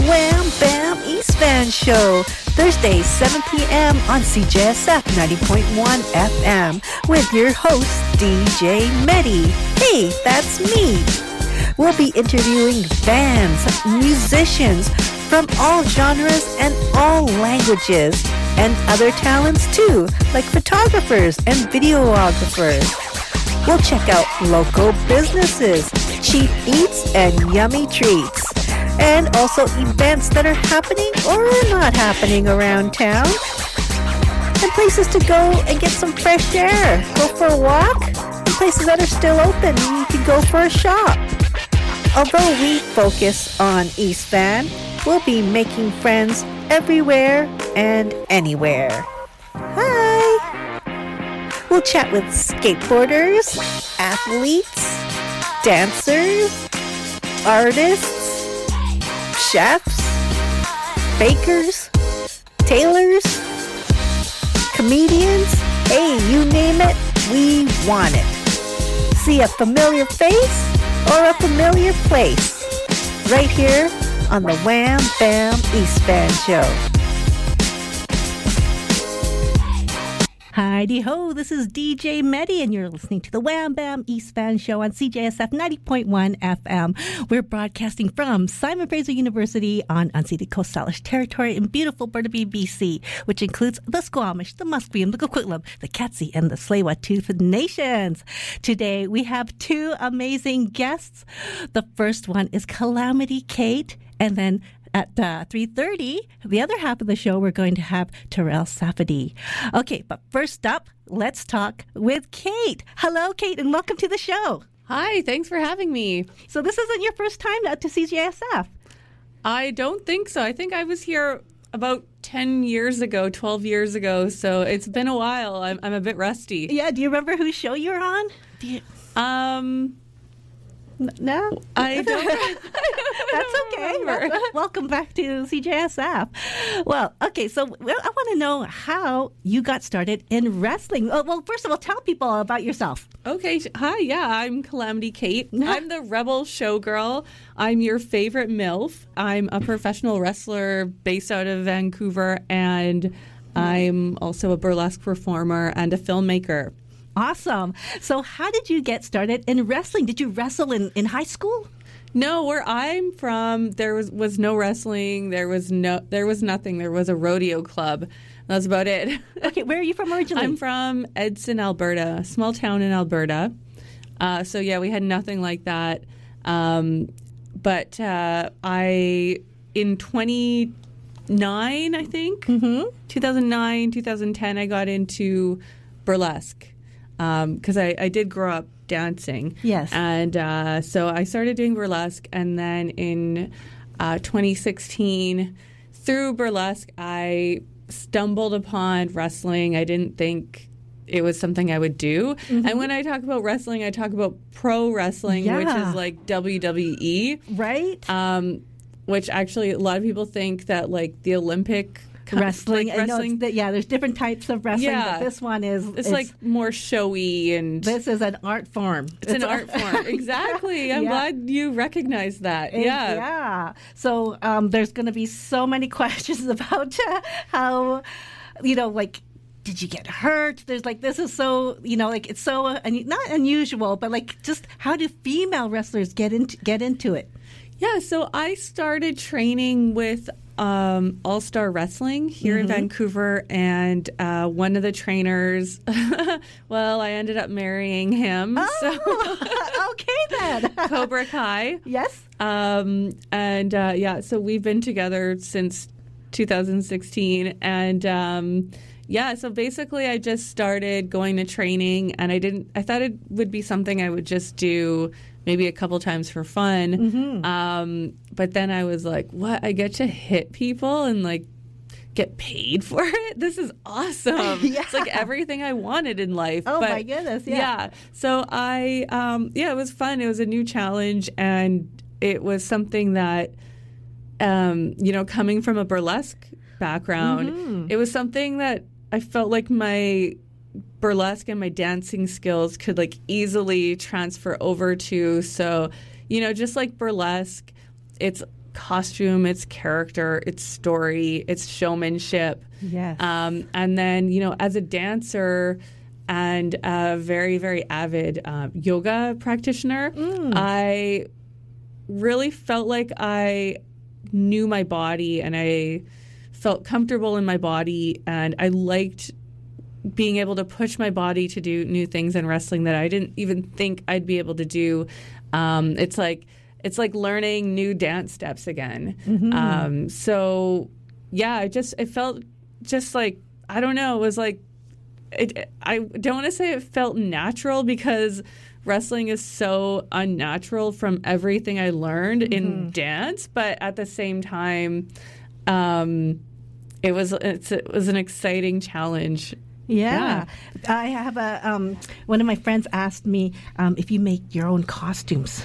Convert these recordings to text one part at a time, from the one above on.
Wham Bam East Van Show, Thursday, 7 p.m. on CJSF 90.1 FM with your host, DJ Medi. Hey, that's me. We'll be interviewing bands, musicians from all genres and all languages, and other talents too, like photographers and videographers. We'll check out local businesses, cheap eats, and yummy treats. And also events that are happening or not happening around town. And places to go and get some fresh air. Go for a walk. And places that are still open. You can go for a shop. Although we focus on East Van, we'll be making friends everywhere and anywhere. Hi! We'll chat with skateboarders, athletes, dancers, artists, chefs, bakers, tailors, comedians. Hey, you name it, we want it. See a familiar face or a familiar place? Right here on the Wham Bam East Van Show. Hi-de-ho, this is DJ Medi, and you're listening to the Wham Bam East Van Show on CJSF 90.1 FM. We're broadcasting from Simon Fraser University on unceded Coast Salish territory in beautiful Burnaby, BC, which includes the Squamish, the Musqueam, the Coquitlam, the Katzie, and the Tsleil-Waututh nations. Today, we have two amazing guests. The first one is Calamity Kate, and then at 3:30, the other half of the show, we're going to have Terrell Safady. Okay, but first up, let's talk with Kate. Hello, Kate, and welcome to the show. Hi, thanks for having me. So this isn't your first time to CJSF? I don't think so. I think I was here about 10 years ago, 12 years ago, so it's been a while. I'm a bit rusty. Yeah, do you remember whose show you were on? No? I don't. That's okay. Welcome back to CJSF. Well, okay, so I want to know how you got started in wrestling. Well, first of all, tell people about yourself. Okay, hi, yeah, I'm Calamity Kate. I'm the Rebel Showgirl. I'm your favorite MILF. I'm a professional wrestler based out of Vancouver, and I'm also a burlesque performer and a filmmaker. Awesome. So how did you get started in wrestling? Did you wrestle in high school? No, where I'm from, there was no wrestling. There was nothing. There was a rodeo club. That's about it. Okay, where are you from originally? I'm from Edson, Alberta, a small town in Alberta. So yeah, we had nothing like that. But I in 2009, I think, 2009, 2010, I got into burlesque. Because I did grow up dancing. Yes. And so I started doing burlesque. And then in 2016, through burlesque, I stumbled upon wrestling. I didn't think it was something I would do. Mm-hmm. And when I talk about wrestling, I talk about pro wrestling, which is like WWE. Right. Which actually a lot of people think that like the Olympic wrestling. There's different types of wrestling, but this one is like more showy, and this is an art form. It's an art form. Exactly. I'm glad you recognize that. Yeah. So there's going to be so many questions about how, did you get hurt? There's this is so, it's so not unusual, but just how do female wrestlers get into it? Yeah. So I started training with All-Star Wrestling here in Vancouver, and one of the trainers, well, I ended up marrying him. Okay then. Cobra Kai. Yes. So we've been together since 2016, and so basically I just started going to training, and I thought it would be something I would just do maybe a couple times for fun. But then I was like, what? I get to hit people and get paid for it? This is awesome. Yeah. It's like everything I wanted in life. Oh, my goodness. Yeah. So I, it was fun. It was a new challenge, and it was something that, coming from a burlesque background, it was something that I felt like my burlesque and my dancing skills could easily transfer over to. So, just like burlesque, it's costume, it's character, it's story, it's showmanship. Yes. And then, as a dancer and a very, very avid yoga practitioner, I really felt like I knew my body and I felt comfortable in my body, and I liked being able to push my body to do new things in wrestling that I didn't even think I'd be able to do. It's like learning new dance steps again. So yeah, it felt just like, I don't know, it was like, I don't want to say it felt natural, because wrestling is so unnatural from everything I learned in dance, but at the same time, it was an exciting challenge. Yeah. I have one of my friends asked me if you make your own costumes.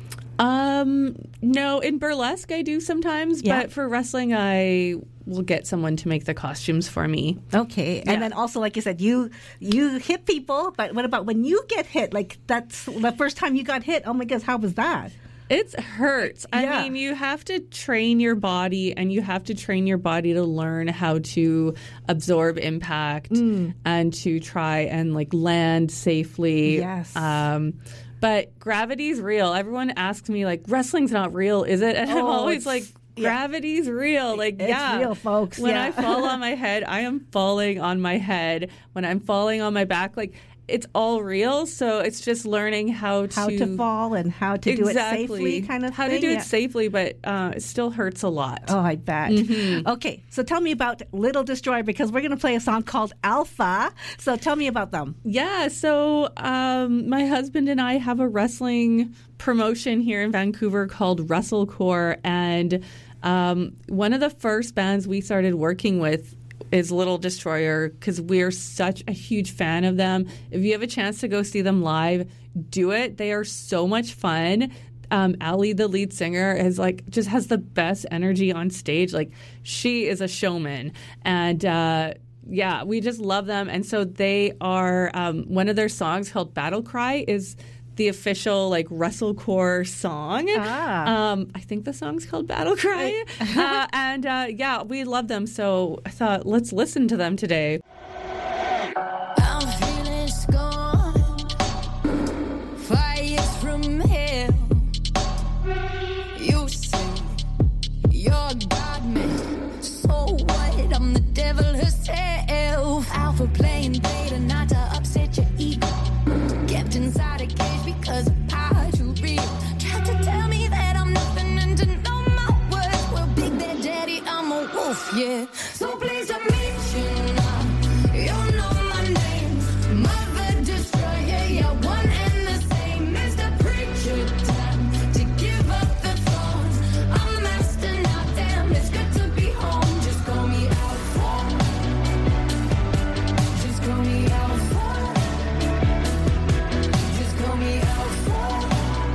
No, in burlesque I do sometimes, but for wrestling I will get someone to make the costumes for me. Okay. And then also, like you said, you hit people, but what about when you get hit? Like, that's the first time you got hit. Oh my goodness, how was that? It hurts. I mean, you have to train your body, and you have to train your body to learn how to absorb impact and to try and land safely. Yes. But gravity's real. Everyone asks me, wrestling's not real, is it? And I'm always like, gravity's real. It's real, folks. When I fall on my head, I am falling on my head. When I'm falling on my back, it's all real. So it's just learning how to fall and how to do it safely, kind of how thing. to do it safely, but it still hurts a lot. Oh, I bet. Okay, so tell me about Little Destroyer, because we're going to play a song called Alpha. So tell me about them. Yeah, so my husband and I have a wrestling promotion here in Vancouver called WrestleCore, and one of the first bands we started working with is Little Destroyer, because we're such a huge fan of them. If you have a chance to go see them live, do it. They are so much fun. Ali, the lead singer, is just has the best energy on stage. She is a showman, and we just love them. And so they are one of their songs called Battle Cry is the official WrestleCore song. I think the song's called Battle Cry. And we love them. So I thought, let's listen to them today. I'm feeling scorned, fires from hell. You say you're God, man. So what? I'm the devil herself. Alpha playing beta, not to upset your ego. Kept inside a cage because of power too real. Tried to tell me that I'm nothing and to know my worth. Well, Big Bad Daddy, I'm a wolf, yeah. So please don't mention you know my name. Mother Destroyer, yeah, one and the same. Mr. Preacher, time to give up the throne. I'm the master now, damn, it's good to be home. Just call me Alpha. Just call me Alpha. Just call me Alpha.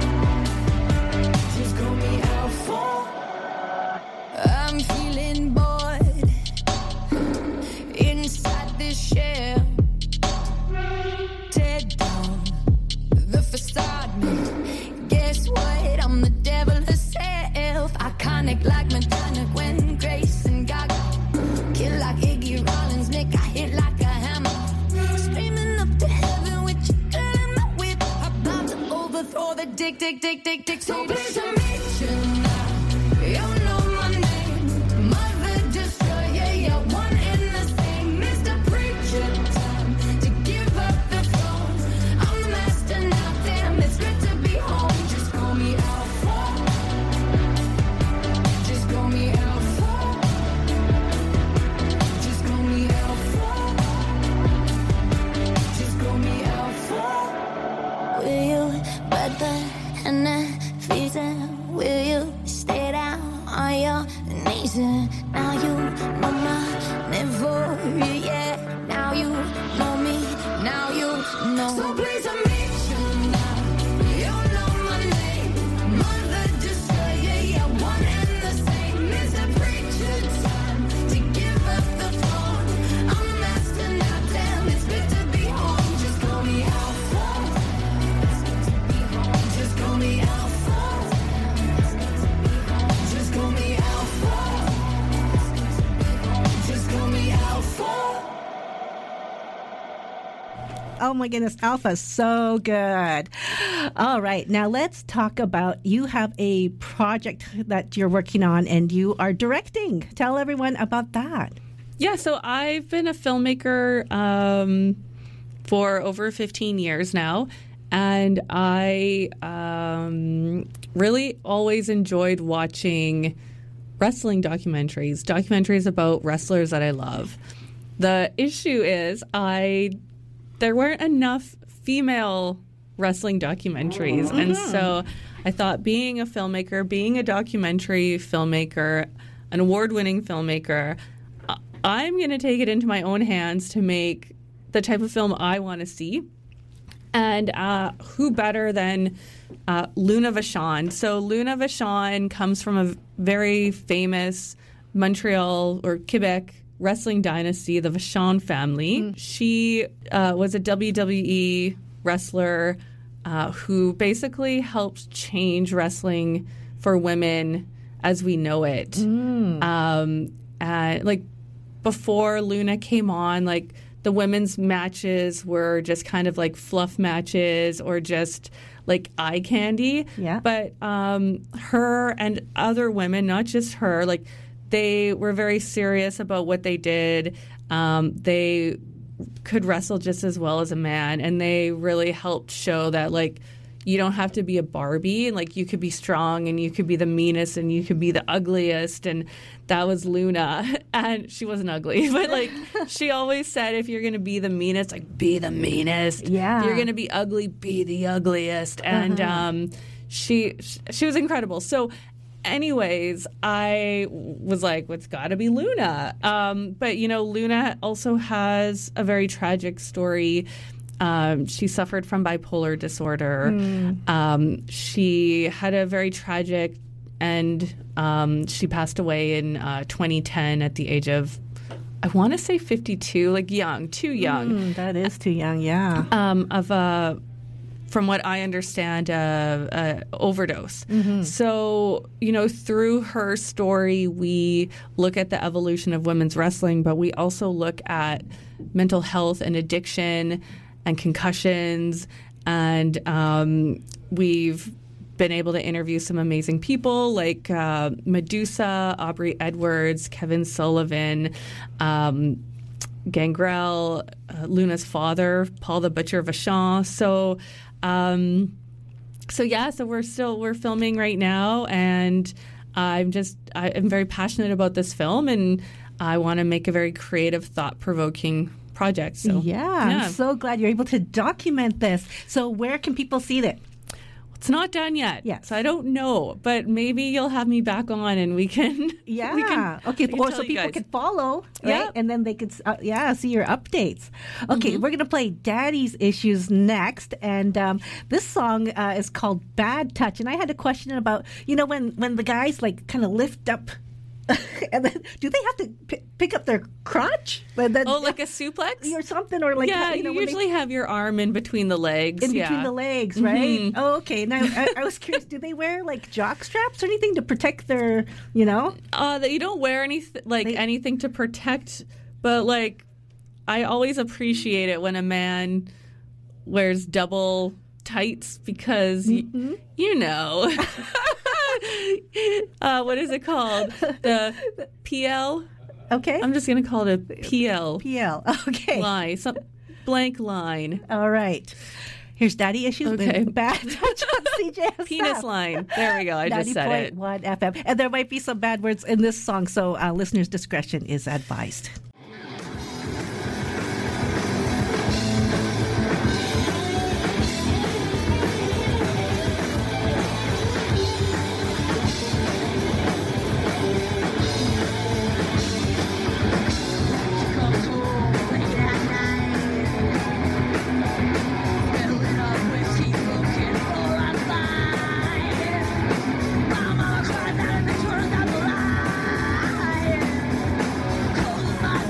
Just call me Alpha. I'm feeling bored inside this shell. Tear down the facade, man. Guess what? I'm the devil herself. Iconic like Madonna, Gwen, Grace, and Gaga. Kill like Iggy Rollins, Nick, I hit like a hammer. Screaming up to heaven with your girl in my whip. About to overthrow the dick. So please don't mention now. You know my name. Mother Destroyer, yeah, one and the same. Mr. Preacher, time to give up the throne. I'm the master now, damn, it's good to be home. Just call me Alpha. Just call me Alpha. Just call me Alpha. Just call me Alpha. Will you butter and then will you stay down on your knees? Now you know my name for you, yeah. Now you know me, now you know. So please don't mention now. You know my name. Mother Destroyer, yeah, one and the same. Mr. Preacher, time to give up the throne. I'm the master now, damn, it's good to be home. Just call me Alpha. Just call me Alpha. Just call Oh my goodness, Alpha, so good. All right, now let's talk about, you have a project that you're working on and you are directing. Tell everyone about that. Yeah, so I've been a filmmaker for over 15 years now, and I really always enjoyed watching wrestling documentaries about wrestlers that I love. The issue is there weren't enough female wrestling documentaries, and so I thought, being a filmmaker, being a documentary filmmaker, an award-winning filmmaker, I'm going to take it into my own hands to make the type of film I want to see. And who better than Luna Vachon? So Luna Vachon comes from a very famous Montreal or Quebec wrestling dynasty, the Vachon family. She was a WWE wrestler who basically helped change wrestling for women as we know it. Like, before Luna came on, like, the women's matches were just kind of like fluff matches or just like eye candy. Yeah. But her and other women, not just her, like, they were very serious about what they did. They could wrestle just as well as a man, and they really helped show that, like, you don't have to be a Barbie, and like, you could be strong and you could be the meanest and you could be the ugliest, and that was Luna. And she wasn't ugly, but like, she always said, if you're going to be the meanest, like, be the meanest. Yeah. If you're going to be ugly, be the ugliest. And she was incredible. So anyways, I was like, well, it's got to be Luna. But, you know, Luna also has a very tragic story. She suffered from bipolar disorder. She had a very tragic end. She passed away in 2010 at the age of, I want to say 52, like too young. That is too young, yeah. From what I understand, overdose. So, you know, through her story, we look at the evolution of women's wrestling, but we also look at mental health and addiction and concussions, and we've been able to interview some amazing people like Medusa, Aubrey Edwards, Kevin Sullivan, Gangrel, Luna's father, Paul the Butcher Vachon. So we're filming right now, and I'm very passionate about this film, and I want to make a very creative, thought-provoking project. So I'm so glad you're able to document this. So where can people see that? It's not done yet. Yes. So I don't know, but maybe you'll have me back on and we can. Yeah. Okay. Or so people can follow, right? Yeah. And then they could, see your updates. Okay. We're going to play Daddy's Issues next. And this song is called Bad Touch. And I had a question about, you know, when the guys like kind of lift up and then do they have to pick up their crotch? Like a suplex? Or something? Or like, yeah, you usually have your arm in between the legs. In between the legs, right? Oh, okay. Now, I was curious, do they wear like jock straps or anything to protect their, you know? You don't wear anything to protect, but like, I always appreciate it when a man wears double tights because, you know... what is it called? The PL? Okay. I'm just going to call it a PL. PL. Okay. Line. Blank line. All right. Here's Daddy Issues. Okay. Bad Touch on CJSF. Penis line. There we go. I just said it. 90.1 FM. And there might be some bad words in this song, so listeners' discretion is advised. Mama cried out in the corner of the line. Cold as my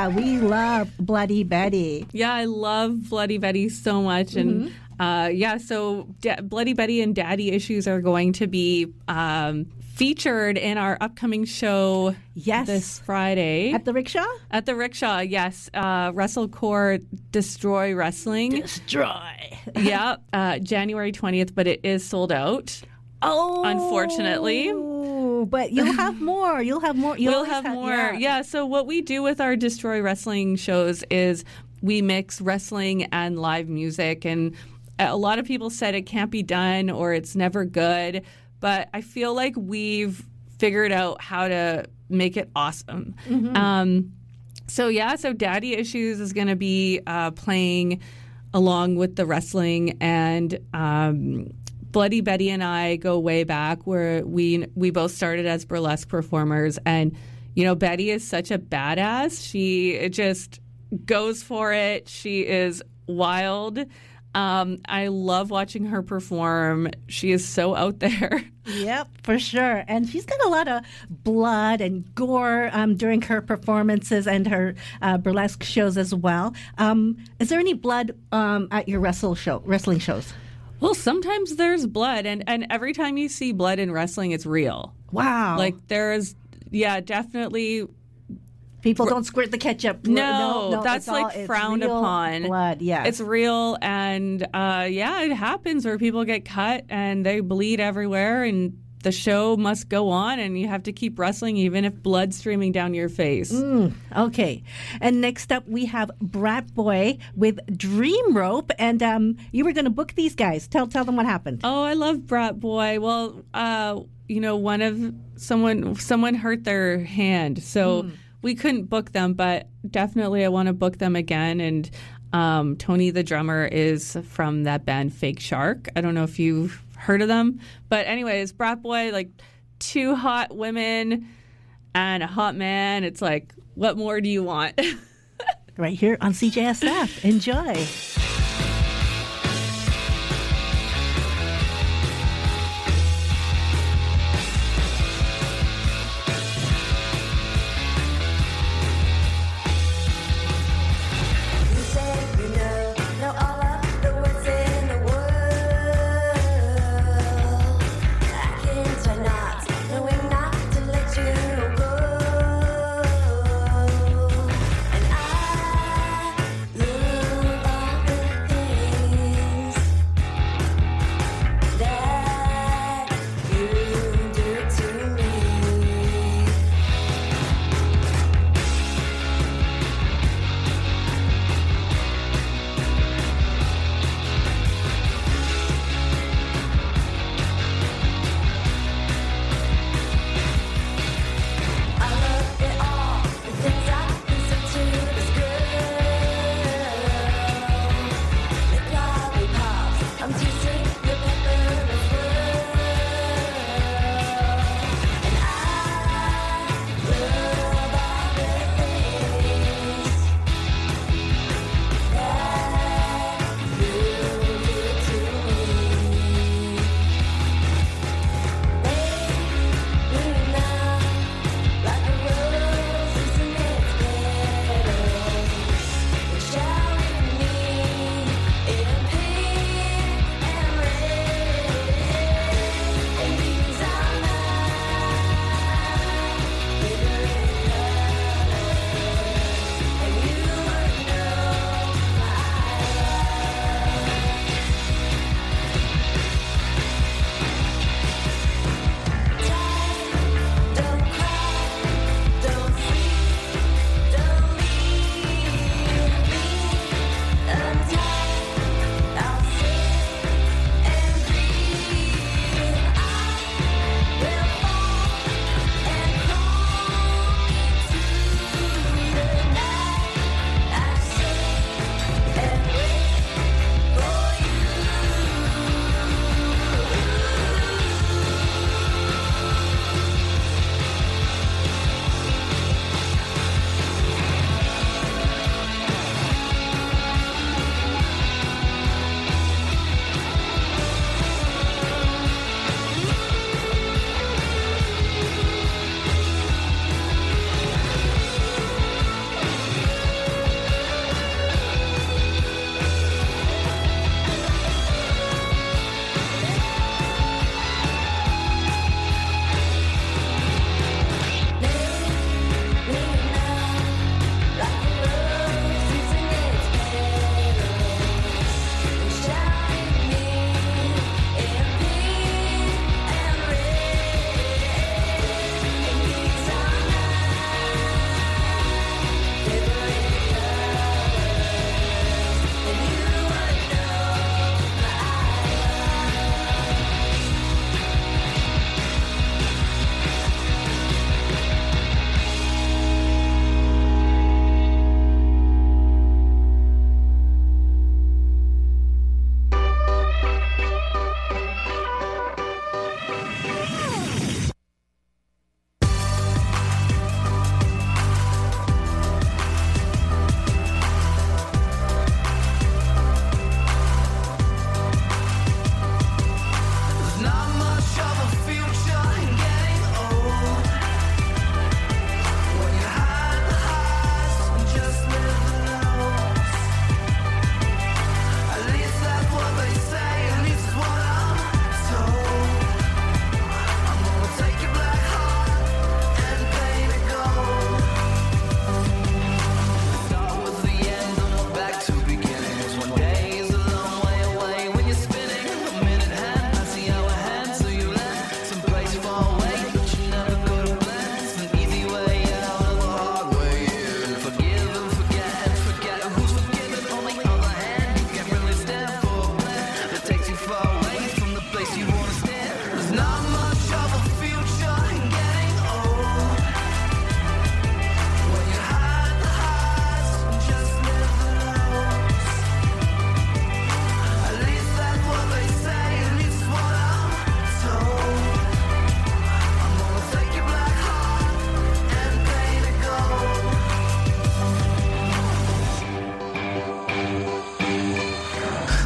Yeah, we love Bloody Betty. Yeah, I love Bloody Betty so much. And so Bloody Betty and Daddy Issues are going to be featured in our upcoming show this Friday. At the Rickshaw? At the Rickshaw, yes. WrestleCore Destroy Wrestling. Destroy. Yeah, January 20th, but it is sold out. Oh. Unfortunately. But you'll have more. You'll have more. We'll have more. Yeah, so what we do with our Destroy Wrestling shows is we mix wrestling and live music. And a lot of people said it can't be done or it's never good. But I feel like we've figured out how to make it awesome. So Daddy Issues is going to be playing along with the wrestling, and Bloody Betty and I go way back, where we both started as burlesque performers. And, Betty is such a badass. She just goes for it. She is wild. I love watching her perform. She is so out there. Yep, for sure. And she's got a lot of blood and gore during her performances and her burlesque shows as well. Is there any blood at your wrestling shows? Well, sometimes there's blood, and every time you see blood in wrestling, it's real. Wow. Like there's, definitely. People don't squirt the ketchup. No, that's like frowned upon. Blood, yeah. It's real, and it happens where people get cut and they bleed everywhere, and the show must go on, and you have to keep wrestling even if blood's streaming down your face. Okay. And next up, we have Brat Boy with Dream Rope, and you were going to book these guys. Tell them what happened. Oh, I love Brat Boy. Well, someone hurt their hand, so we couldn't book them, but definitely I want to book them again. And Tony, the drummer, is from that band Fake Shark. I don't know if you've heard of them. But anyways, Brat Boy, like 2 hot women and a hot man. It's like, what more do you want? Right here on CJSF. Enjoy. And I love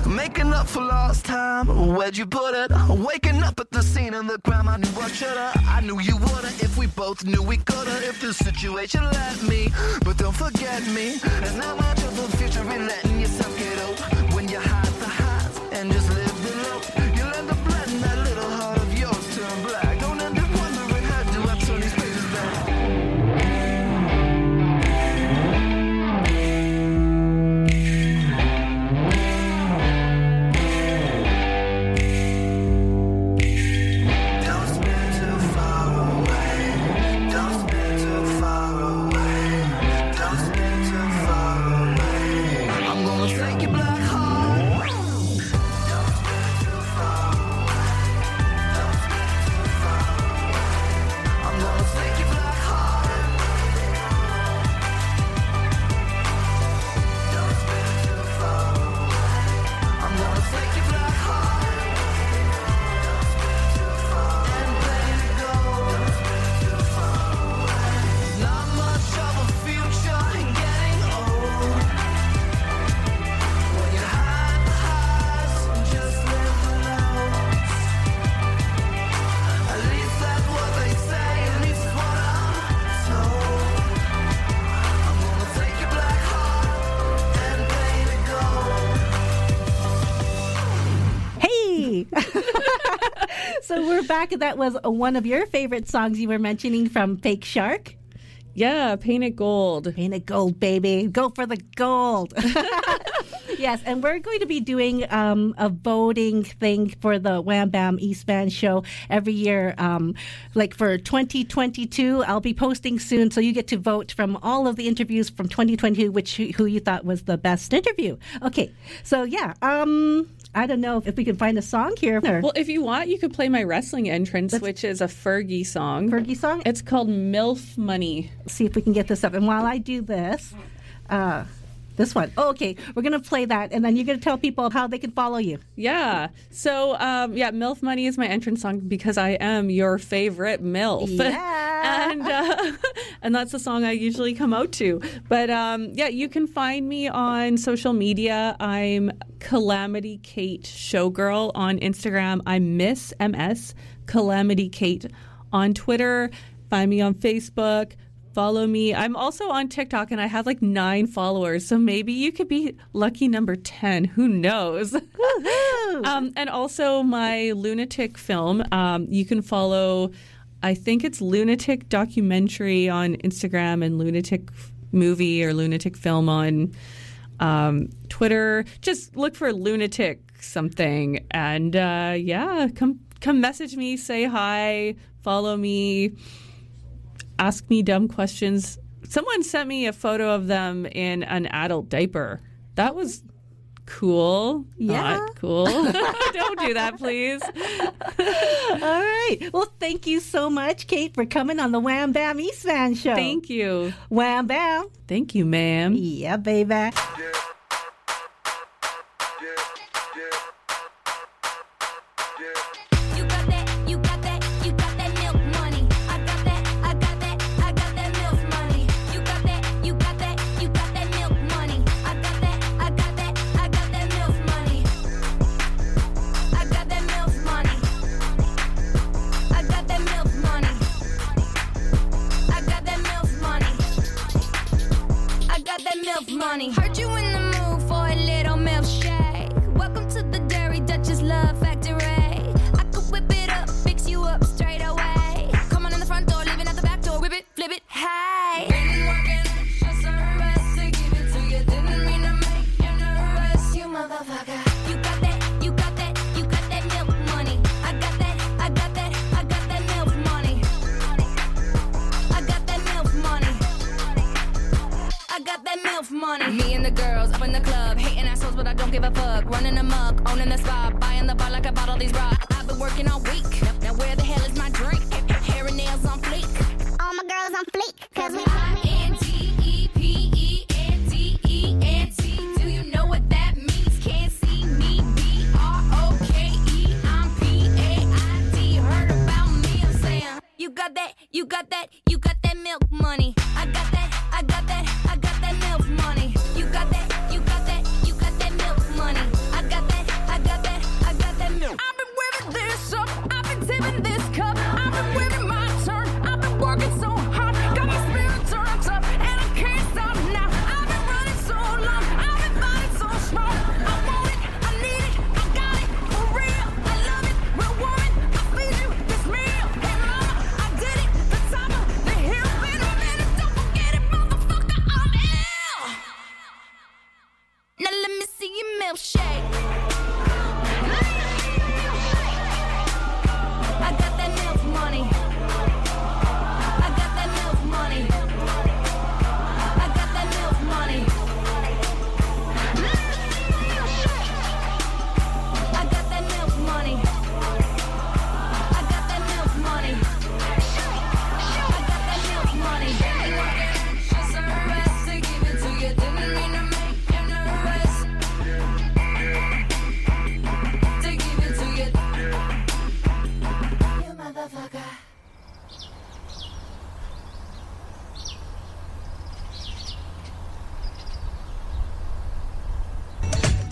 Making up for lost time, where'd you put it? Waking up at the scene of the crime, I knew I shoulda, I knew you woulda. If we both knew we coulda, if the situation let me. But don't forget me, there's not much of a future in letting yourself get old. When you hide the highs and just live the low, you'll end up letting that little heart of yours turn black. Don't end up wondering how do I turn these pages back. So we're back. That was one of your favorite songs you were mentioning from Fake Shark. Yeah, Paint It Gold. Paint it gold, baby. Go for the gold. Yes, and we're going to be doing a voting thing for the Wham Bam East Van show every year. Like for 2022, I'll be posting soon, so you get to vote from all of the interviews from 2022, who you thought was the best interview. Okay, so yeah, I don't know if we can find a song here. Well, if you want, you could play my wrestling entrance, which is a Fergie song. Fergie song? It's called MILF Money. See if we can get this up. And while I do this, this one. Oh, okay, we're going to play that, and then you're going to tell people how they can follow you. Yeah. So, MILF Money is my entrance song because I am your favorite MILF. Yeah. And that's the song I usually come out to. But, you can find me on social media. I'm Calamity Kate Showgirl on Instagram. I'm Miss MS Calamity Kate on Twitter. Find me on Facebook. Follow me. I'm also on TikTok, and I have like 9 followers, so maybe you could be lucky number 10. Who knows? And also my Lunatic film. You can follow, I think it's Lunatic Documentary on Instagram and Lunatic Movie or Lunatic Film on Twitter. Just look for Lunatic something, and come message me, say hi, follow me. Ask me dumb questions. Someone sent me a photo of them in an adult diaper. That was cool. Yeah. Not cool. Don't do that, please. All right. Well, thank you so much, Kate, for coming on the Wham Bam East Van show. Thank you. Wham Bam. Thank you, ma'am. Yeah, baby. Money. Heard you in the mood for a little milkshake. Welcome to the Dairy Duchess Love Factory. I could whip it up, fix you up straight away. Come on in the front door, leaving at the back door. Whip it, flip it, hey. Been working, just a rest to give it to you. Didn't mean to make you nervous, you motherfucker. You got that, you got that, you got that milk money. I got that, I got that, I got that milk money. I got that milk money. I got that MILF money. Me and the girls up in the club, hating assholes, but I don't give a fuck. Running amok, owning the spot, buying the bar like I bought all these rocks. I've been working all week. Now where the hell is my drink? Hair and nails on fleek. All my girls on fleek, cause we INTEPENTENT. Do you know what that means? Can't see me. BROKE. I'm PAID. Heard about me? I'm saying you got that, you got that, you got that milk money. I got that, I got that, I got that milk money. You got that, you got that, you got that milk money. I got that,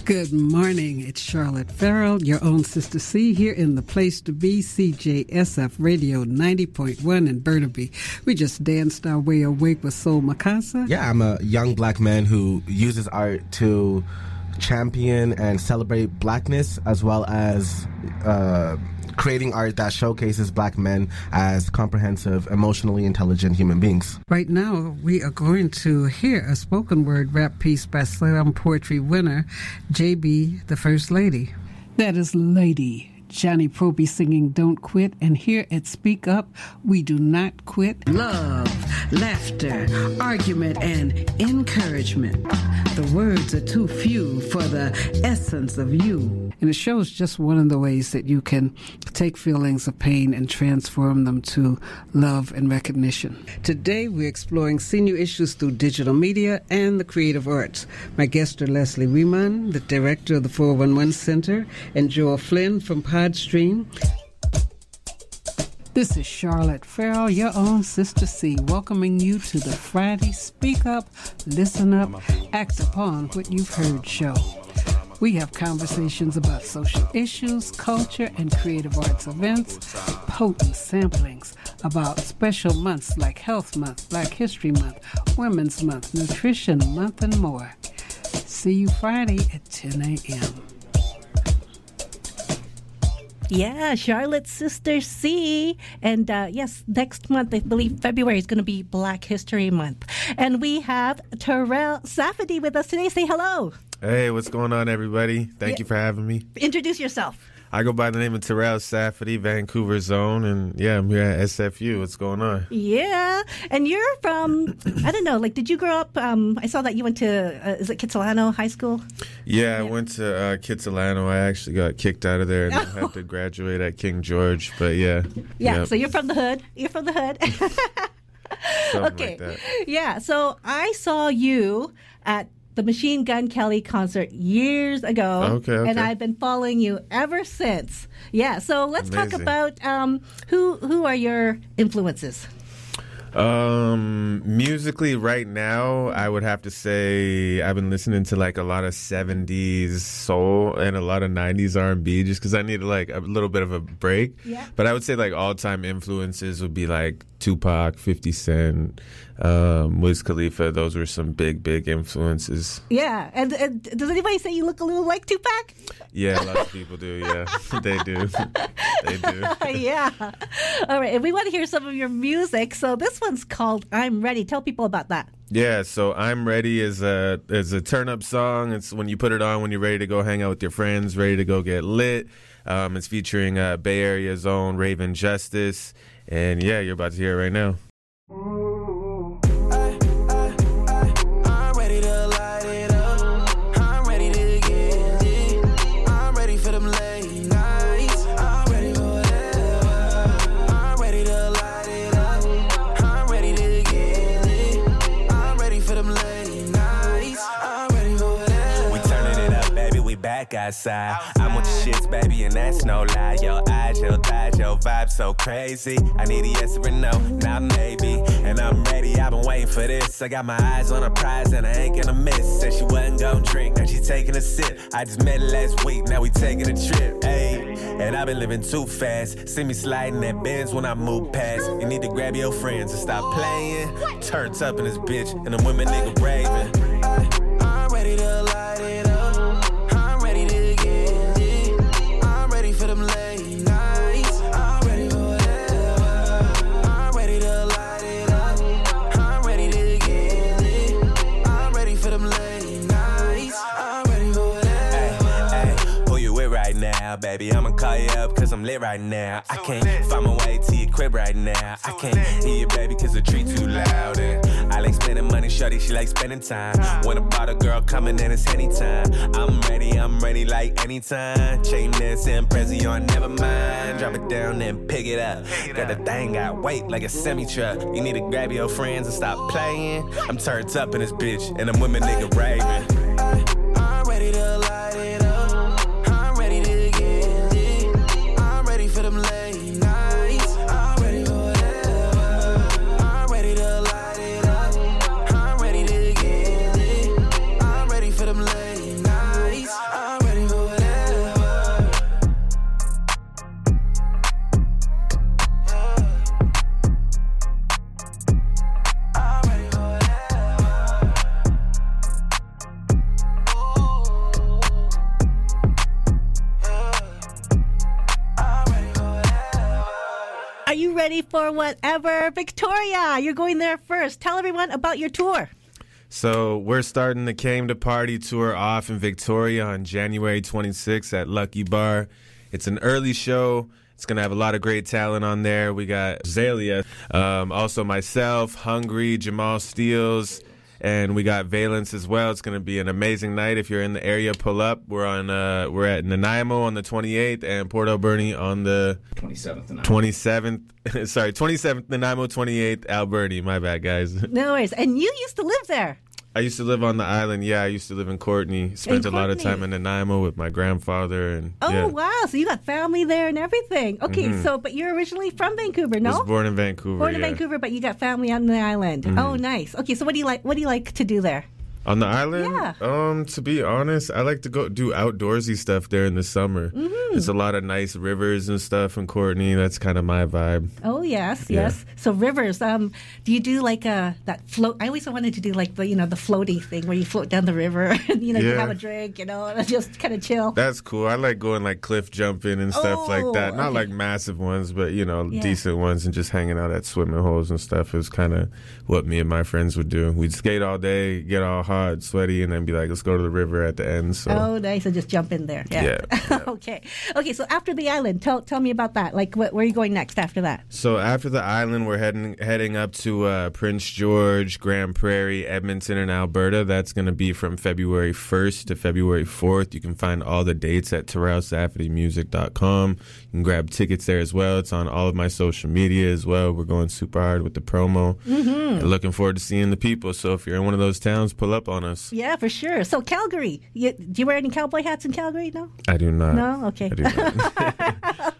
Good morning. It's Charlotte Farrell, your own Sister C, here in the place to be, CJSF Radio 90.1 in Burnaby. We just danced our way awake with Soul Makasa. Yeah, I'm a young black man who uses art to champion and celebrate blackness, as well as creating art that showcases black men as comprehensive, emotionally intelligent human beings. Right now, we are going to hear a spoken word rap piece by Slam Poetry winner JB, the First Lady. That is Lady Johnny Proby singing Don't Quit, and here at Speak Up, we do not quit. Love, laughter, argument, and encouragement. The words are too few for the essence of you. And it shows just one of the ways that you can take feelings of pain and transform them to love and recognition. Today, we're exploring senior issues through digital media and the creative arts. My guests are Leslie Riemann, the director of the 411 Center, and Joel Flynn from Podstream. This is Charlotte Farrell, your own Sister C, welcoming you to the Friday Speak Up, Listen Up, Act Upon What You've Heard show. We have conversations about social issues, culture, and creative arts events, potent samplings about special months like Health Month, Black History Month, Women's Month, Nutrition Month, and more. See you Friday at 10 a.m. Yeah, Charlotte's Sister C. And yes, next month, I believe February is going to be Black History Month. And we have Terrell Safady with us today. Say hello. Hey, what's going on, everybody? Thank you for having me. Introduce yourself. I go by the name of Terrell Safady, Vancouver's own, and yeah, I'm here at SFU. What's going on? Yeah, and you're from, I don't know, like, did you grow up, I saw that you went to, is it Kitsilano High School? Yeah, I went to Kitsilano. I actually got kicked out of there and I had to graduate at King George, but yeah. Yeah, so you're from the hood. You're from the hood. Okay. Like that. Yeah, so I saw you at the Machine Gun Kelly concert years ago. Okay. And I've been following you ever since. Yeah, so let's talk about who are your influences? Musically right now, I would have to say I've been listening to like a lot of 70s soul and a lot of 90s R&B just because I need like a little bit of a break. Yeah. But I would say like all-time influences would be like Tupac, 50 Cent, Wiz Khalifa. Those were some big influences. Yeah. And does anybody say you look a little like Tupac? Yeah, a lot of people do. Yeah, they do. They do. Yeah. All right. And we want to hear some of your music. So this one's called I'm Ready. Tell people about that. Yeah, so I'm Ready is a turn-up song. It's when you put it on when you're ready to go hang out with your friends, ready to go get lit. It's featuring Bay Area's own Raven Justice. And yeah, you're about to hear it right now. Outside, I'm with the shits, baby, and that's no lie. Your eyes, your thighs, your vibe so crazy. I need a yes or a no, not maybe. And I'm ready, I've been waiting for this. I got my eyes on a prize and I ain't gonna miss. Said she wasn't gonna drink, now she taking a sip. I just met her last week, now we taking a trip. Ayy, and I've been living too fast. See me sliding that Benz when I move past. You need to grab your friends and stop playing. Turns up in this bitch, and the women nigga raving. I'm ready to light it up. For them late nights, I'm ready for whatever. I'm ready to light it up. I'm ready to get lit. I'm ready for them late nights. I'm ready for whatever. Hey, who you with right now, baby? I'ma call you up cause I'm lit right now. I can't find my way to your crib right now. I can't hear you, baby, cause the tree too loud. And I like spending money, shorty, she like spending time. When about a girl coming in, it's anytime. I'm ready like anytime. Chain this and Prezi on, never mind. Drop it down and pick it up. Got the thing, got weight like a semi-truck. You need to grab your friends and stop playing. I'm turned up in this bitch, and I'm women nigga raving. I'm ready to light it up. I'm ready to get lit. I'm ready for them late nights. I'm ready for whatever. I'm ready to light it up. I'm ready to get lit. I'm ready for them late nights. ready for whatever. Victoria, you're going there first. Tell everyone about your tour. So we're starting the Came to Party tour off in Victoria on January 26th at Lucky Bar. It's an early show. It's going to have a lot of great talent on there. We got Zalia, also myself, Hungry, Jamal Steels, and we got Valence as well. It's going to be an amazing night. If you're in the area, pull up. We're at Nanaimo on the 28th and Port Alberni on the 27th, Nanaimo, 28th, Alberni. My bad, guys. No worries. And you used to live there. I used to live on the island. Yeah, I used to live in Courtney. Spent a lot of time in Nanaimo with my grandfather. And wow. So you got family there and everything. Okay, but you're originally from Vancouver, no? I was born in Vancouver. Born in Vancouver, but you got family on the island. Oh, nice. Okay, so what do you like to do there? On the island? Yeah. To be honest, I like to go do outdoorsy stuff there in the summer. There's a lot of nice rivers and stuff in Courtney. That's kind of my vibe. Oh, yes. So rivers, do you do like that float? I always wanted to do like the floaty thing where you float down the river and, you have a drink, and just kind of chill. That's cool. I like going like cliff jumping and stuff like that. Not like massive ones, but, decent ones, and just hanging out at swimming holes and stuff is kind of what me and my friends would do. We'd skate all day, get all hot, sweaty, and then be like, let's go to the river at the end. So. Oh, nice. So just jump in there. Yeah. Okay, so after the island, tell me about that. Like, where are you going next after that? So after the island, we're heading up to Prince George, Grand Prairie, Edmonton, and Alberta. That's going to be from February 1st to February 4th. You can find all the dates at TerrellSaffertyMusic.com. You can grab tickets there as well. It's on all of my social media as well. We're going super hard with the promo. And looking forward to seeing the people. So if you're in one of those towns, pull up on us. Yeah, for sure. So Calgary, do you wear any cowboy hats in Calgary? No? I do not. No? Okay. I do not.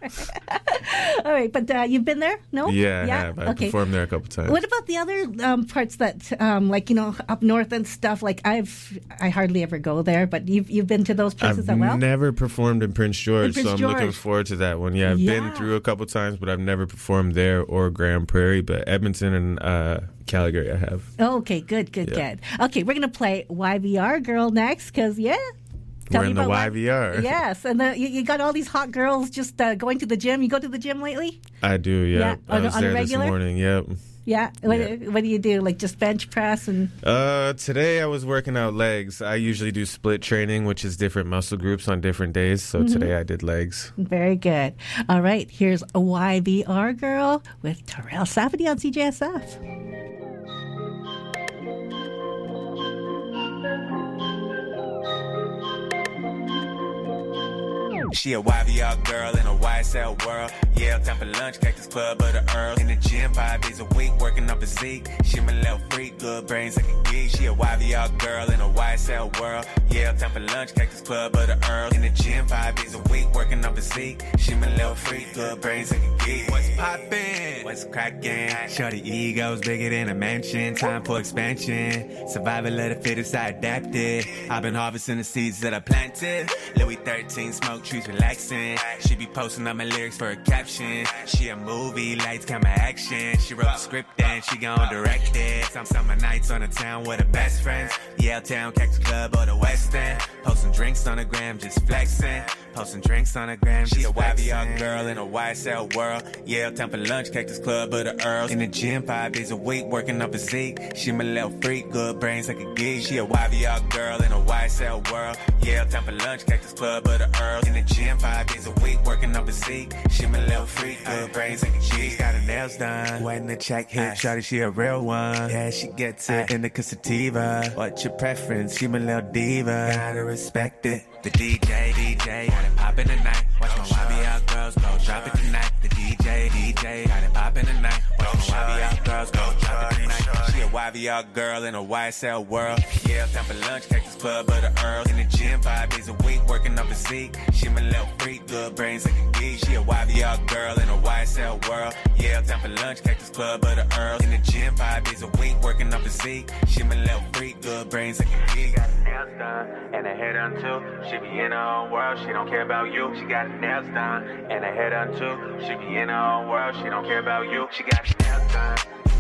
All right, but you've been there? No? Yeah, I have. I performed there a couple times. What about the other parts that, up north and stuff? Like I hardly ever go there, but you've been to those places as well? I've never performed in Prince George, so I'm looking forward to that one. Yeah, I've been through a couple times, but I've never performed there or Grand Prairie. But Edmonton and Calgary, I have. Okay, good. Okay, we're gonna play YVR Girl next, because we're in the YVR. Yes, and you got all these hot girls just going to the gym. You go to the gym lately? I do, yeah. I was there this morning, yep. Yeah? What do you do? Like just bench press? And today I was working out legs. I usually do split training, which is different muscle groups on different days. So today I did legs. Very good. All right, here's a YVR Girl with Terrell Safferty on CJSF. She a YVR girl in a YSL world. Yeah, time for lunch, Cactus Club of the Earls. In the gym 5 days a week, working up physique. She my little freak, good brains like a geek. She a YVR girl in a YSL world. Yeah, time for lunch, Cactus Club of the Earls. In the gym 5 days a week, working up physique. She my little freak, good brains like a geek. What's poppin'? What's crackin'? Shorty egos bigger than a mansion. Time for expansion. Survival of the fittest, I adapted. I've been harvesting the seeds that I planted. Louis 13 smoke trees relaxing. She be posting up my lyrics for a caption. She a movie, lights, camera, action. She wrote the script and she gon' direct it. Some summer nights on the town with her best friends. Yale Town, Cactus Club or the West End. Posting drinks on the gram, just flexing. Posting drinks on the gram, she a YVR girl in a YSL world. Yale Town for lunch, Cactus Club of the Earls. In the gym 5 days a week, working up physique. She my little freak, good brains like a geek. She a YVR girl in a YSL world. Yale Town for lunch, Cactus Club of the Earls. In the gym 5 days a week, working up physique. She my little freak, good brains like a geek. Got her nails done, waiting to check hit. Shawty, she a real one. Yeah, she gets it in the sativa. What's your preference? She my little diva. Gotta respect it. The DJ, got it poppin' tonight. Watch my YVR girls go drop it tonight. The DJ, got it poppin' tonight. Watch my YVR girls go drop it tonight. She a YVR girl in a YSL world. Yeah, time for lunch, Cactus Club of the Earls. In the gym 5 days a week, working up physique. She my little freak, good brains like a geek. She a YVR girl in a YSL world. Yeah, time for lunch, Cactus Club of the Earls. In the gym 5 days a week, working up physique. She my little freak, good brains like a geek. Got her nails done and her hair done too. She be in her own world, she don't care about you. She got her nails done and her hair done too. She be in her own world, she don't care about you. She got her nails done.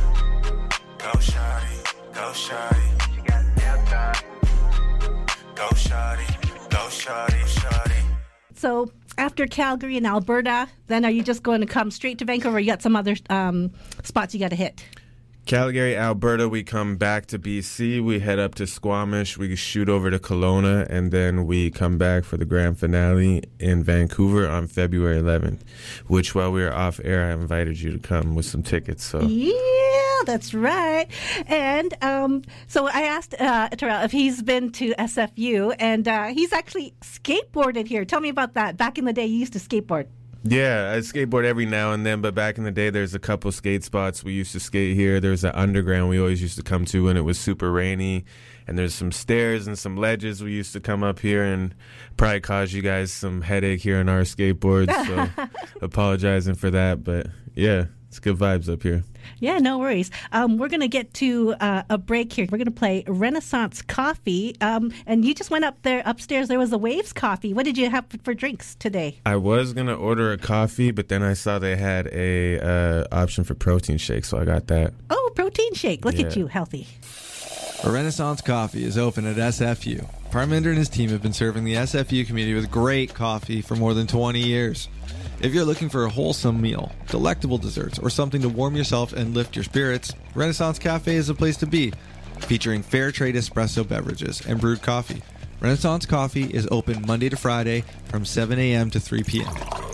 Go shawty, go shawty. She got her nails done. Go shawty, go shawty, shawty. So after Calgary and Alberta, then are you just going to come straight to Vancouver, or you got some other spots you got to hit? Calgary, Alberta, we come back to BC, we head up to Squamish, we shoot over to Kelowna, and then we come back for the grand finale in Vancouver on February 11th, which while we were off air, I invited you to come with some tickets. So yeah, that's right. And so I asked Terrell if he's been to SFU, and he's actually skateboarded here. Tell me about that. Back in the day, you used to skateboard. Yeah, I skateboard every now and then, but back in the day, there's a couple skate spots we used to skate here. There's an underground we always used to come to when it was super rainy, and there's some stairs and some ledges we used to come up here and probably cause you guys some headache here on our skateboards, so apologizing for that, but yeah, it's good vibes up here. Yeah, no worries. We're going to get to a break here. We're going to play Renaissance Coffee. And you just went up there upstairs. There was a Waves Coffee. What did you have for drinks today? I was going to order a coffee, but then I saw they had a option for protein shake, so I got that. Oh, protein shake. Look at you, healthy. Renaissance Coffee is open at SFU. Parminder and his team have been serving the SFU community with great coffee for more than 20 years. If you're looking for a wholesome meal, delectable desserts, or something to warm yourself and lift your spirits, Renaissance Cafe is a place to be. Featuring fair trade espresso beverages and brewed coffee, Renaissance Coffee is open Monday to Friday from 7 a.m. to 3 p.m.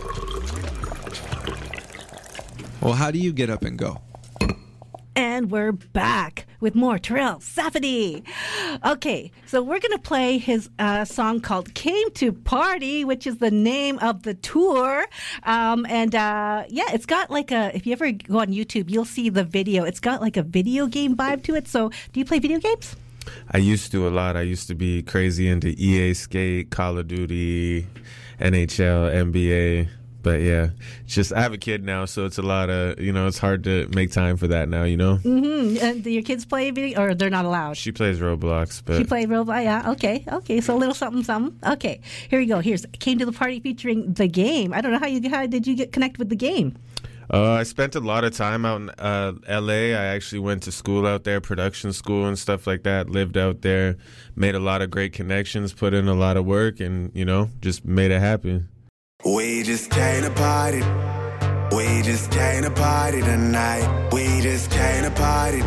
Well, how do you get up and go? And we're back with more Terrell Safady. Okay, so we're going to play his song called Came to Party, which is the name of the tour. Yeah, it's got like if you ever go on YouTube, you'll see the video. It's got like a video game vibe to it. So do you play video games? I used to a lot. I used to be crazy into EA Skate, Call of Duty, NHL, NBA. But yeah, it's just I have a kid now, so it's a lot of, it's hard to make time for that now, Mm-hmm. And do your kids play video, or they're not allowed? She plays Roblox. But she plays Roblox, yeah, okay. So a little something, something. Okay, here we go. Here's Came to the Party featuring The Game. I don't know, how did you get connected with The Game? I spent a lot of time out in L.A. I actually went to school out there, production school and stuff like that, lived out there, made a lot of great connections, put in a lot of work, and, just made it happen. We just came to party. We just came to party tonight. We just came to party.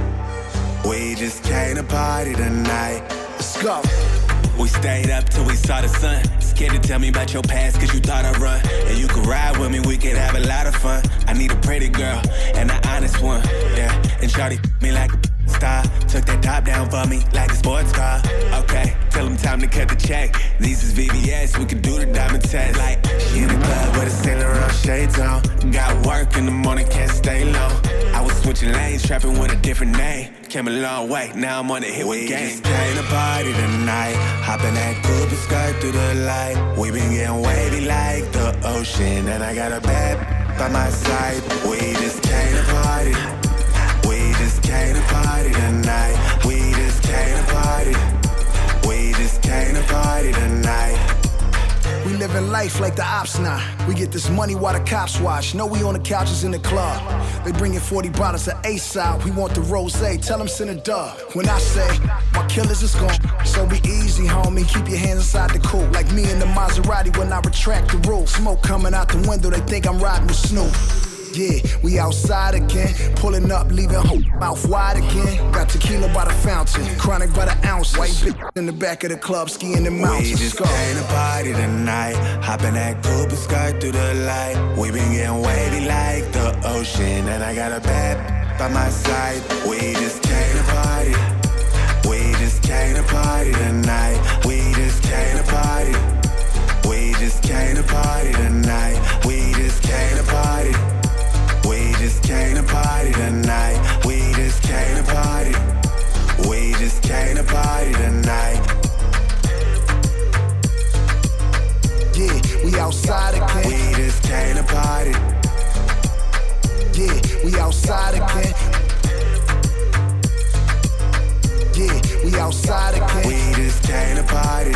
We just came to party tonight. Let's go. We stayed up till we saw the sun. Scared to tell me about your past cause you thought I'd run. And you could ride with me, we could have a lot of fun. I need a pretty girl and an honest one. Yeah, and shawty me like a star. Took that top down for me like a sports car. Okay, tell them time to cut the check. These is VVS, we can do the diamond test. Like, she in the club with a Saint Laurent shades on. Got work in the morning, can't stay low. I was switching lanes, trapping with a different name. Came a long way, now I'm on the hit with game. We just came to party tonight. Hopping that coupe and skirt through the light. We been getting wavy like the ocean. And I got a bad by my side. We just came to party. We just came to party tonight. We just came to party. We just came to party tonight. We living life like the ops now. We get this money while the cops watch. Know we on the couches in the club. They bringing 40 bottles of Ace out. We want the rosé. Tell them send a dub. When I say my killers is gone, so be easy, homie. Keep your hands inside the coupe. Like me in the Maserati when I retract the roof. Smoke coming out the window. They think I'm riding with Snoop. Yeah, we outside again. Pulling up, leaving mouth wide again. Got tequila by the fountain, chronic by the ounce. White bitch in the back of the club, skiing the mountains. We just came to party tonight. Hopping that coupe and skirt through the light. We been getting wavy like the ocean. And I got a bad by my side. We just came to party. We just came to party tonight. We just came to party. We just came to party tonight. We just came to party. We just came to party tonight. We just came to party. We just came to party tonight. Yeah, we outside again. We just came to party. Yeah, we outside again. Yeah, we outside again. We just came to party.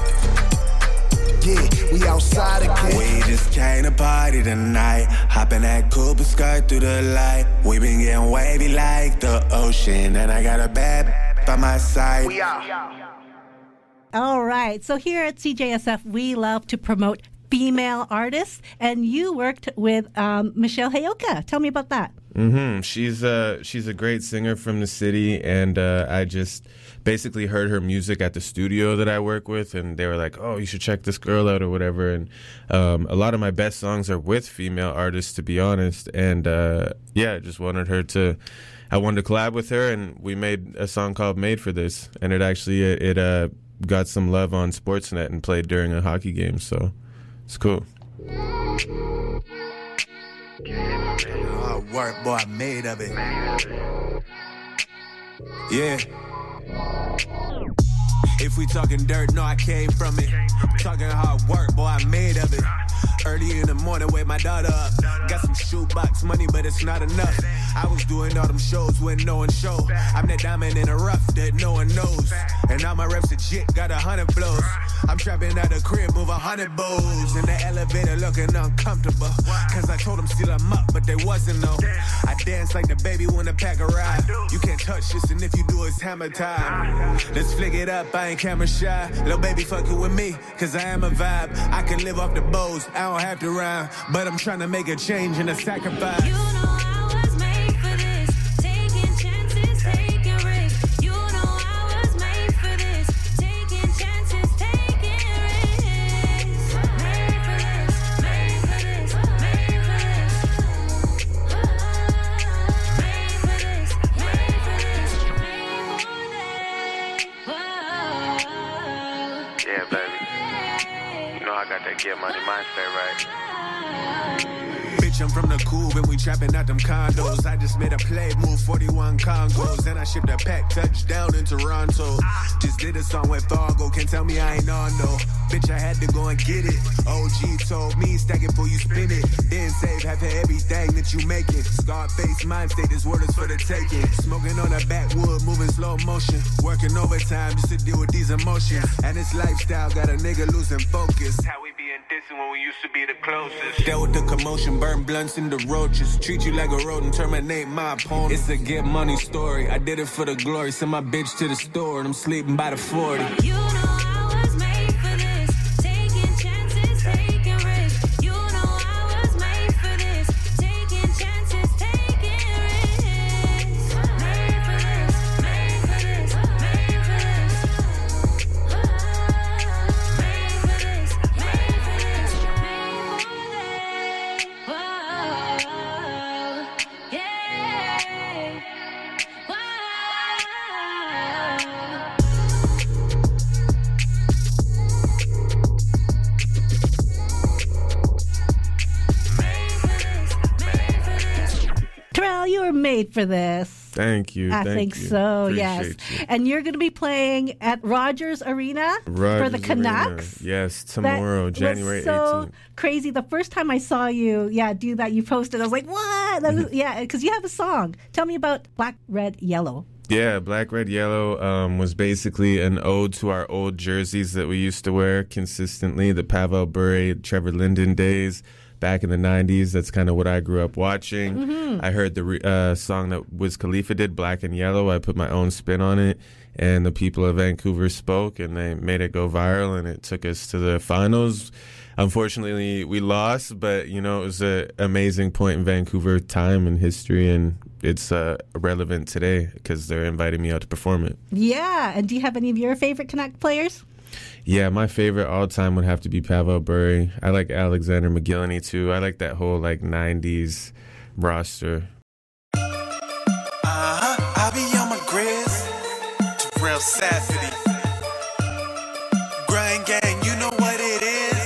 Yeah, we outside again. We just came to party tonight. Hopping that coupe and skirt through the light. We been getting wavy like the ocean. And I got a bad by my side. We out. All right. So here at CJSF, we love to promote female artists, and you worked with Michelle Hayoka. Tell me about that. She's a great singer from the city, and I just basically heard her music at the studio that I work with, and they were like, "Oh, you should check this girl out" or whatever. And a lot of my best songs are with female artists, to be honest. And I just wanted her to. I wanted to collab with her, and we made a song called "Made for This," and it got some love on Sportsnet and played during a hockey game, so it's cool. Hard work, boy, I made of it. Yeah. If we talking dirt, no, I came from it. Talking hard work, boy, I made of it. Early in the morning, wake my daughter up. Got some shoebox money, but it's not enough. I was doing all them shows when no one showed. I'm that diamond in the rough that no one knows. And all my reps legit, got 100 flows. I'm trapping out the crib, move 100 bows. In the elevator looking uncomfortable. Cause I told them steal them up, but they wasn't no. I dance like the baby when the pack arrive. You can't touch this, and if you do, it's hammer time. Let's flick it up, I ain't camera shy. Little baby fucking with me, cause I am a vibe. I can live off the bows, I don't have to rhyme. But I'm trying to make a change and a sacrifice. You know I was made for this. Taking chances, taking risks. You know I was made for this. Taking chances, taking risks. Made for this, made for this, made for this. Made for this, made for this, made for this. Whoa. Yeah, baby. You know I got that get money mindset, right? Bitch, I'm from the cool when we trapping out them condos. I just made a play, move 41 Congos. Then I shipped a pack, touchdown in Toronto. Just did a song with Fargo, can't tell me I ain't on no. Bitch, I had to go and get it. OG told me, stack it before you spin it. Then save half of everything that you make it. Scarface mind state, this word is for the taking. Smoking on a backwood, moving slow motion. Working overtime just to deal with these emotions. And this lifestyle got a nigga losing focus. How we be dissing when we used to be the closest. Dealt with the commotion, burn blunts in the roaches. Treat you like a rodent, terminate my opponent. It's a get money story. I did it for the glory. Send my bitch to the store and I'm sleeping by the 40. You know I was made for this. Taking chances, taking risks. You know I was made for this. Taking chances, taking risks. Made for this, made for this, made for this. Made for this, made for this, made for this. Whoa, yeah. Whoa. Terrell, you were made for this. Thank you. I think so, yes. Appreciate you. And you're going to be playing at Rogers Arena for the Rogers Canucks. Arena. Yes, tomorrow, That January was so 18th. crazy. The first time I saw you, do that, you posted. I was like, what? That was, because you have a song. Tell me about Black, Red, Yellow. Yeah, Black, Red, Yellow was basically an ode to our old jerseys that we used to wear consistently, the Pavel Bure, Trevor Linden days. Back in the 90s, that's kind of what I grew up watching. Mm-hmm. I heard the song that Wiz Khalifa did, Black and Yellow. I put my own spin on it, and the people of Vancouver spoke, and they made it go viral, and it took us to the finals. Unfortunately, we lost, but, it was an amazing point in Vancouver time and history, and it's relevant today because they're inviting me out to perform it. Yeah, and do you have any of your favorite Canuck players? Yeah, my favorite all time would have to be Pavel Bure. I like Alexander McGillivray too. I like that whole 90s roster. I be on my Grizz, Terrell Safety. Grind gang, you know what it is.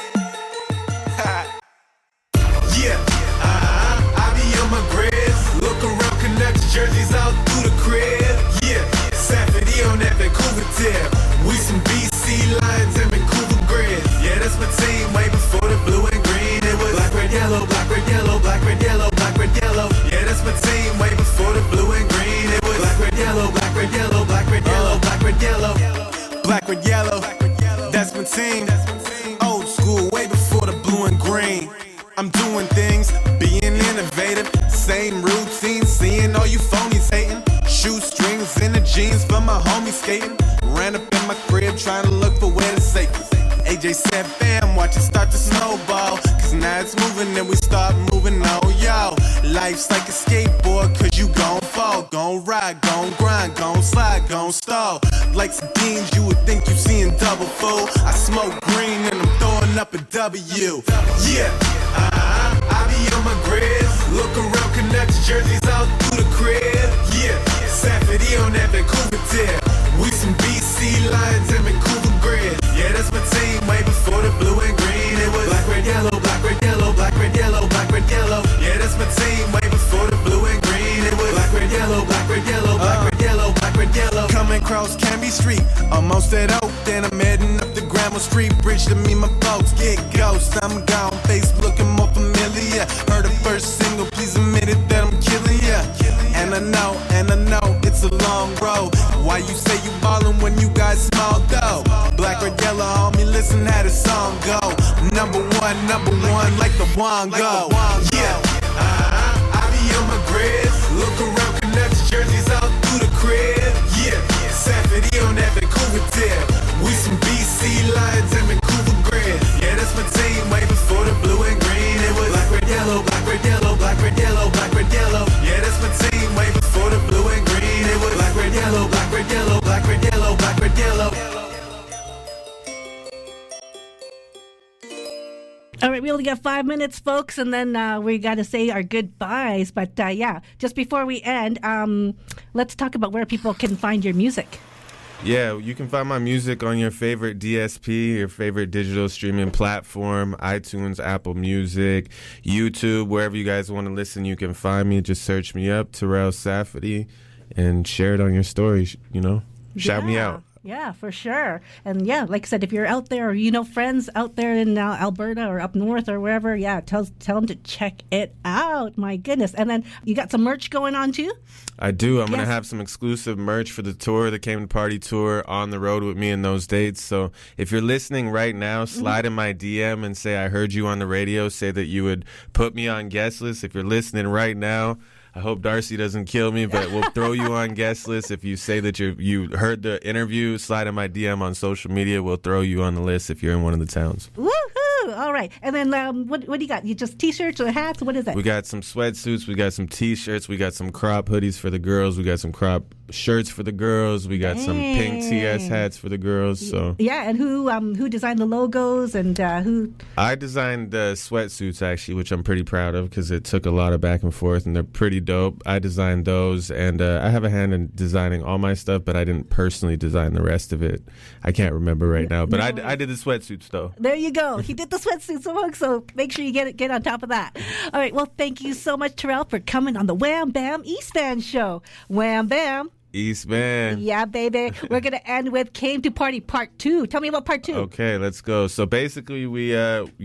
Yeah, I be on my Grizz. Look around, Canucks jerseys out through the crib. Yeah, Safety on that Vancouver tip. We some BC Lions and Vancouver Grizz. Yeah, that's my team way before the blue and green. It was black, red, yellow, black, red, yellow, black, red, yellow, black, red, yellow. Yeah, that's my team way before the blue and green. It was black, red, yellow, black, red, yellow, black, red, yellow, black, red, yellow, black, red, yellow. That's my team. Old school, way before the blue and green. I'm doing things, being innovative. Same routine, seeing all you phonies hating. Shoestrings in the jeans for my homies skating. Ran up in my crib trying to look for where the safe is. AJ said, fam, why watch it start to snowball. Cause now it's moving and we start moving on, yo. Life's like a skateboard, cause you gon' fall. Gon' ride, gon' grind, gon' slide, gon' stall. Like Sardines, you would think you seeing double full. I smoke green and I'm throwing up a W. Yeah, I be on my grid. Look around, connects jerseys out through the crib. Yeah, Safety on that Vancouver tip. We some BC Lions and Vancouver grid. Yeah, that's my team way before the blue and green. It was black, red, yellow, black, red, yellow, black, red, yellow, black, red, yellow. Yeah, that's my team way before the blue and green. It was black, red, yellow, black, red, yellow, black, red, yellow, black, red, yellow. Coming across Canby Street, almost at Oak. Then I'm heading up the Granville Street Bridge to meet my folks. Get ghost, I'm gone, face looking more familiar. Heard the first single, please admit it that I'm killing ya. And I know, it's a long road. Why you say you ballin' when you got small dough? Black or yellow, homie, listen how the song go. Number one, like the one go. Yeah, I be on my grid. Look around, connects jerseys out through the crib. Yeah, Safety on that Vancouver tip. We some BC Lions and Vancouver grid. Yeah, that's my team way before the blue and green. It was black, red, yellow, black, red, yellow, black, red, yellow, black, red, yellow. Yeah, that's my team way before the blue and green. It was black, red, yellow, black, red, yellow, black, red, yellow, black, red, yellow. All right, we only got 5 minutes, folks, and then we got to say our goodbyes. But yeah, just before we end, let's talk about where people can find your music. Yeah, you can find my music on your favorite DSP, your favorite digital streaming platform, iTunes, Apple Music, YouTube, wherever you guys want to listen, you can find me. Just search me up, Terrell Safety, and share it on your story, Shout me out. Yeah, for sure. And yeah, like I said, if you're out there or you know friends out there in Alberta or up north or wherever, yeah, tell them to check it out. My goodness. And then you got some merch going on too? I do. I'm going to have some exclusive merch for the tour, the Came to Party tour, on the road with me in those dates. So if you're listening right now, slide in my DM and say I heard you on the radio, say that you would put me on guest list. If you're listening right now, I hope Darcy doesn't kill me, but we'll throw you on guest list. If you say that you heard the interview, slide in my DM on social media. We'll throw you on the list if you're in one of the towns. Woohoo! All right. And then what do you got? You just T-shirts or hats? What is that? We got some sweatsuits. We got some T-shirts. We got some crop hoodies for the girls. We got some crop shirts for the girls. We got some pink TS hats for the girls. So yeah, and who designed the logos and who? I designed the sweatsuits, actually, which I'm pretty proud of because it took a lot of back and forth, and they're pretty dope. I designed those, and I have a hand in designing all my stuff, but I didn't personally design the rest of it. I can't remember right now, but I did the sweatsuits, though. There you go. He did the sweatsuits, so make sure you get on top of that. All right, well, thank you so much, Terrell, for coming on the Wham Bam East Van Show. Wham Bam. East Van. Yeah, baby. We're going to end with Came to Party Part 2. Tell me about Part 2. Okay, let's go. So basically, we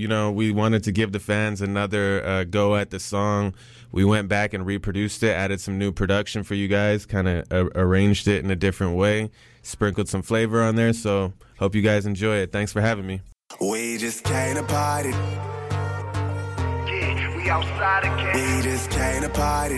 wanted to give the fans another go at the song. We went back and reproduced it, added some new production for you guys, kind of arranged it in a different way, sprinkled some flavor on there. So hope you guys enjoy it. Thanks for having me. We just came to party. Yeah, we outside again. We just came to party.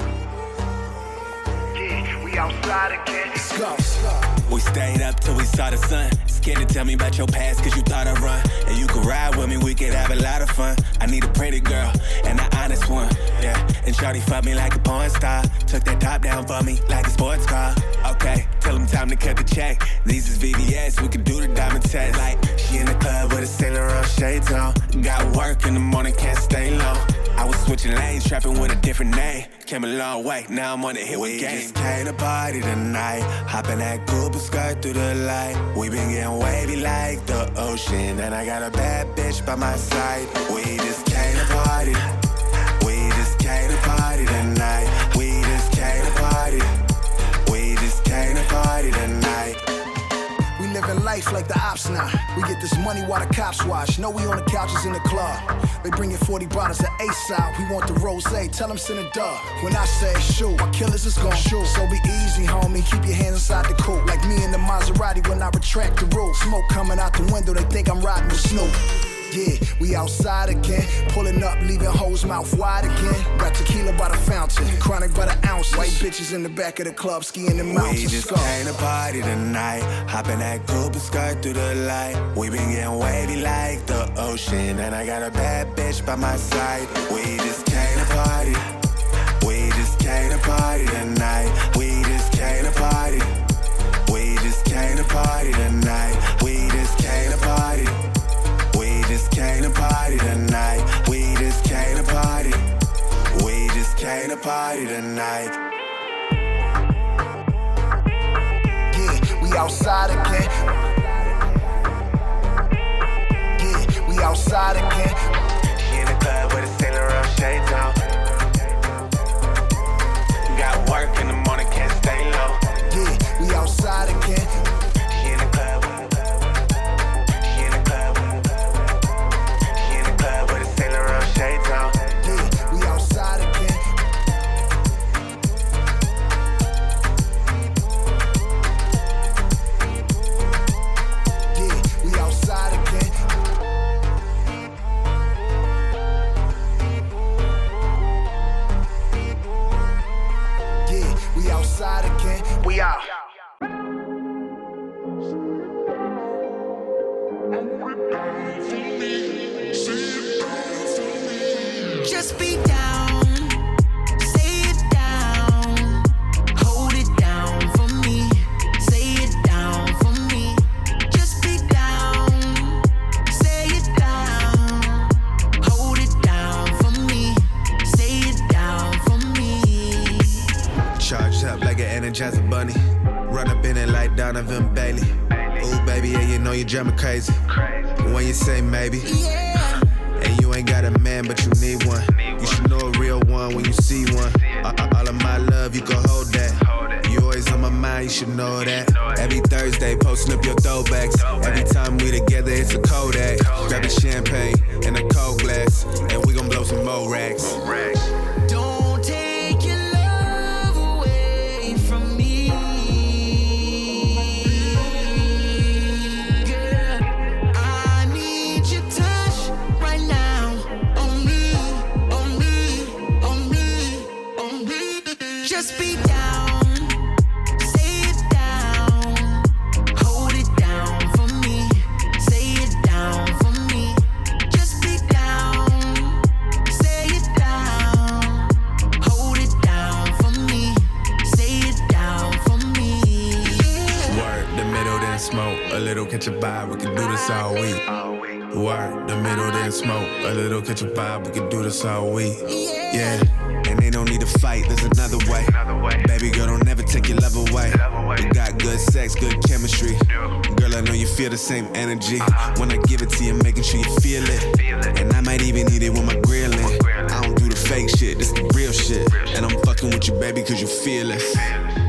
Yeah, we outside again. Let's go. We stayed up till we saw the sun. Scared to tell me about your past cause you thought I'd run. And you could ride with me, we could have a lot of fun. I need a pretty girl and an honest one. Yeah, and shawty fucked me like a porn star. Took that top down for me like a sports car. Okay, tell him time to cut the check. These is VVS, we could do the diamond test. Like, she in the club with a Saint Laurent shades on. Got work in the morning, can't stay low. I was switching lanes, trapping with a different name. Came a long way, now I'm on the hit with game. We just came to party tonight. Hopping that Cooper skirt through the light. We been getting wavy like the ocean. And I got a bad bitch by my side. We just came to party. We just came to party tonight. We just came to party. We just came to party tonight. We living life like the ops now. We get this money while the cops watch. Know we on the couches in the club. They bringing 40 bottles of Ace out. We want the rosé. Tell them send a dub. When I say shoot, my killers is gon' shoot. So be easy, homie. Keep your hands inside the coupe. Like me in the Maserati when I retract the roof. Smoke coming out the window. They think I'm riding with Snoop. Yeah, we outside again. Pulling up, leaving hoes mouth wide again. Got tequila by the fountain, chronic by the ounce. White bitches in the back of the club, skiing the mountains. We just came to party tonight. Hopping that Cooper skirt through the light. We been getting wavy like the ocean. And I got a bad bitch by my side. We just came to party. We just came to party tonight. We just came to party. We just came to party tonight. We just came to party. We just came to party tonight. We just came to party. We just came to party tonight. Yeah, we outside again. Yeah, we outside again. She in the club with a Sailor Row shades on. Got work in the morning, can't stay low. Yeah, we outside again. She in the club. She in the club. She in the club with a Sailor Row shades on. Yeah, we outside again. Yeah, we outside again. Yeah, we outside again. We out. Just be down, say it down, hold it down for me, say it down for me. Just be down, say it down, hold it down for me, say it down for me. Charged up like an Energizer bunny. Run up in it like Donovan Bailey. Ooh, baby, yeah, you know you drive me crazy. When you say maybe. Yeah. And you ain't got a man, but you need one. You should know a real one when you see one. All of my love, you can hold that. You always on my mind, you should know that. Every Thursday, posting up your throwbacks. Every time we together, it's a Kodak. Grab a champagne and a cold glass, and we gon' blow some more racks. Don't take your love away from me, girl. I need your touch right now, on me, on me, on me, on me. Just be down, say it down, hold it down for me, say it down for me. Just be down, say it down, hold it down for me, say it down for me. Word, the middle, then smoke. A little catch a vibe, we can do this all week. Word, the middle, then smoke. A little catch a vibe, we can do this all week. Yeah, and ain't no need to fight, there's another way. Baby girl, don't never take your love away. We got good sex, good chemistry. Girl, I know you feel the same energy. When I give it to you, making sure you feel it. And I might even need it with my grilling. I don't do the fake shit, this the real shit. And I'm fucking with you, baby, cause you feel it.